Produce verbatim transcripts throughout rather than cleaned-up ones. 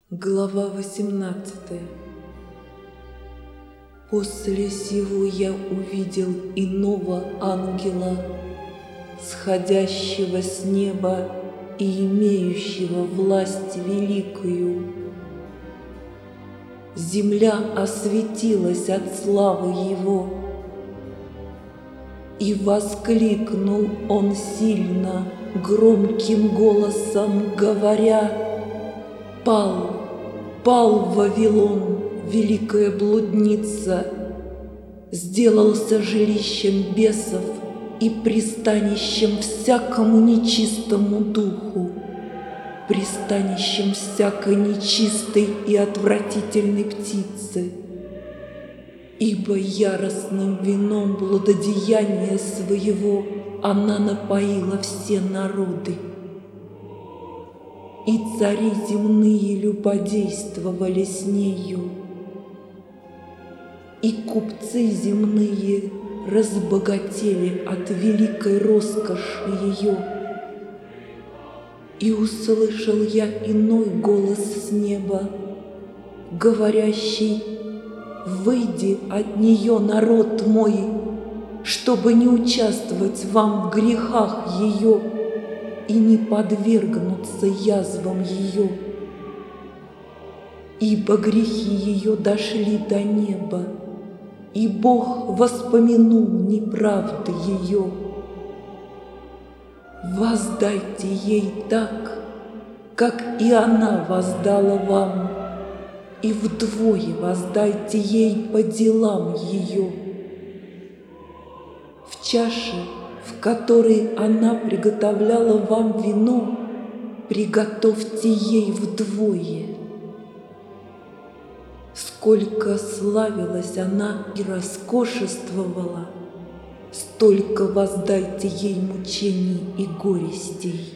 Глава восемнадцатая. После сего я увидел иного ангела, сходящего с неба и имеющего власть великую. Земля осветилась от славы его, и воскликнул он сильно, громким голосом говоря: «Пал, пал Вавилон, великая блудница, сделался жилищем бесов и пристанищем всякому нечистому духу, пристанищем всякой нечистой и отвратительной птицы, ибо яростным вином блудодеяния своего она напоила все народы. И цари земные любодействовали с нею, и купцы земные разбогатели от великой роскоши ее. И услышал я иной голос с неба, говорящий: «Выйди от нее, народ мой, чтобы не участвовать вам в грехах ее и не подвергнуться язвам ее. Ибо грехи ее дошли до неба, и Бог воспомянул неправды ее. Воздайте ей так, как и она воздала вам, и вдвое воздайте ей по делам ее. В чаше, в которой она приготовляла вам вино, приготовьте ей вдвое. Сколько славилась она и роскошествовала, столько воздайте ей мучений и горестей.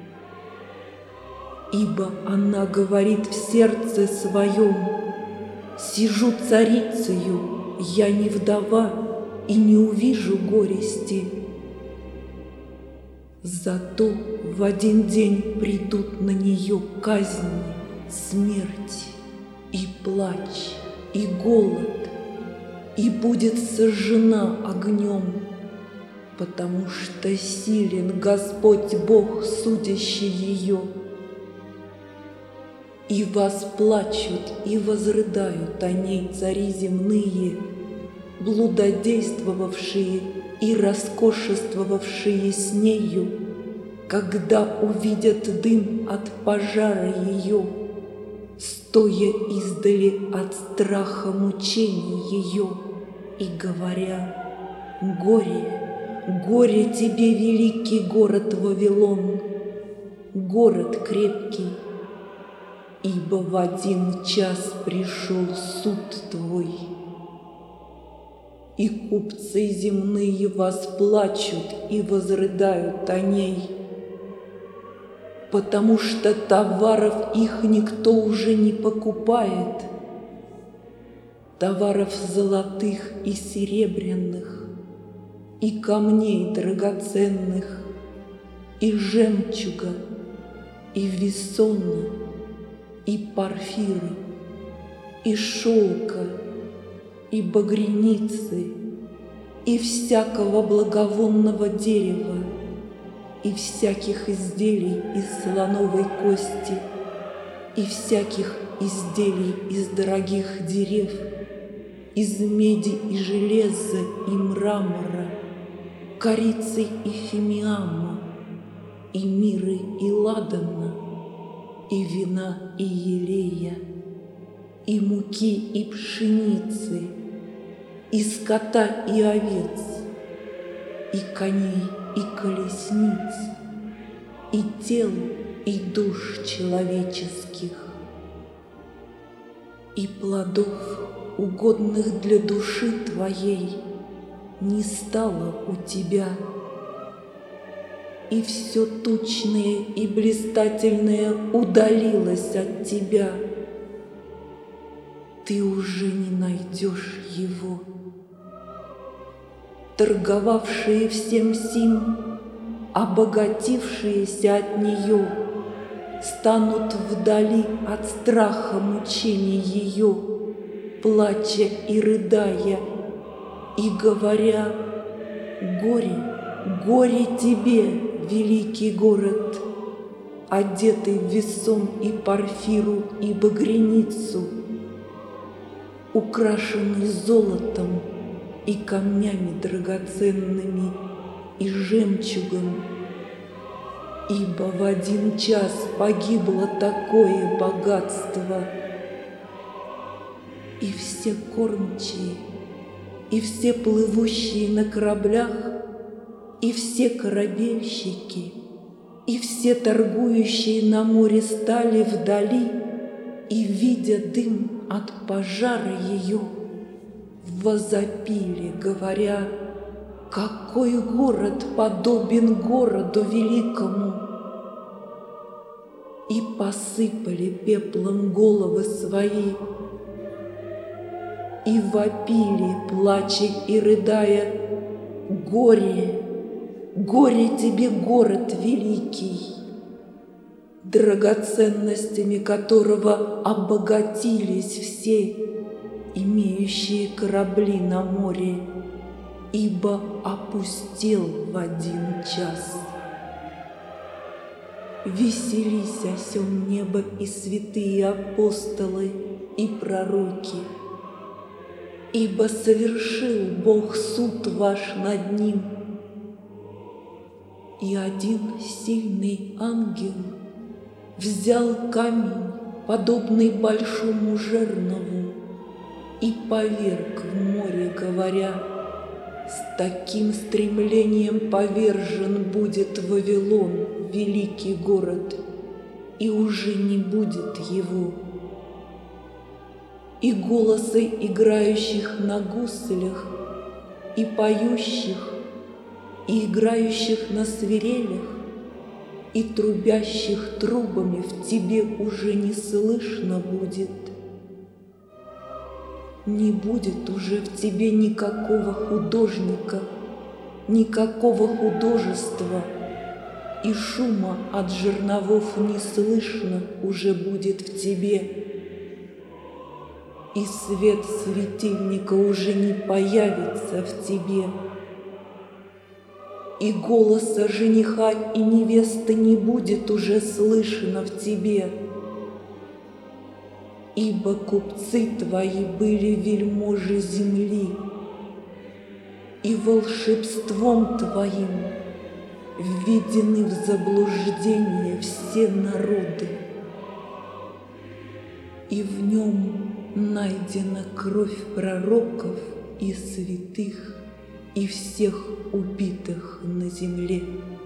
Ибо она говорит в сердце своем: сижу царицею, я не вдова и не увижу горести. Зато в один день придут на нее казни, смерть, и плач, и голод, и будет сожжена огнем, потому что силен Господь Бог, судящий ее. И восплачут и возрыдают о ней цари земные, блудодействовавшие и роскошествовавшие с нею, когда увидят дым от пожара ее, стоя издали от страха мучений ее, и говоря: «Горе, горе тебе, великий город Вавилон, город крепкий, ибо в один час пришел суд твой». И купцы земные восплачут и возрыдают о ней, потому что товаров их никто уже не покупает, товаров золотых и серебряных, и камней драгоценных, и жемчуга, и весона, и парфиры, и шелка, и багряницы, и всякого благовонного дерева, и всяких изделий из слоновой кости, и всяких изделий из дорогих дерев, из меди и железа и мрамора, корицы и фимиама, и миры и ладана, и вина и елея, и муки и пшеницы, и скота и овец, и коней и колесниц, и тел и душ человеческих, и плодов, угодных для души твоей, не стало у тебя, и все тучное и блистательное удалилось от тебя. Ты уже не найдешь его. Торговавшие всем сим, обогатившиеся от нее, станут вдали от страха мучений ее, плача и рыдая, и говоря: «Горе, горе тебе, великий город, одетый в весон и порфиру и багряницу, украшенный золотом и камнями драгоценными и жемчугом, ибо в один час погибло такое богатство». И все кормчие, и все плывущие на кораблях, и все корабельщики, и все торгующие на море стали вдали, и, видя дым от пожара ее, возопили, говоря: «Какой город подобен городу великому!» И посыпали пеплом головы свои, и вопили, плача и рыдая: «Горе, горе тебе, город великий, драгоценностями которого обогатились все, имеющие корабли на море, ибо опустел в один час». Веселись о сем небо и святые апостолы и пророки, ибо совершил Бог суд ваш над ним. И один сильный ангел взял камень, подобный большому жернову, и поверг в море, говоря: «С таким стремлением повержен будет Вавилон, великий город, и уже не будет его». И голосы играющих на гуслях, и поющих, и играющих на свирелях, и трубящих трубами в тебе уже не слышно будет. Не будет уже в тебе никакого художника, никакого художества, и шума от жерновов не слышно уже будет в тебе. И свет светильника уже не появится в тебе, и голоса жениха и невесты не будет уже слышно в тебе, ибо купцы твои были вельможи земли, и волшебством твоим введены в заблуждение все народы, и в нем найдена кровь пророков и святых и всех убитых на земле.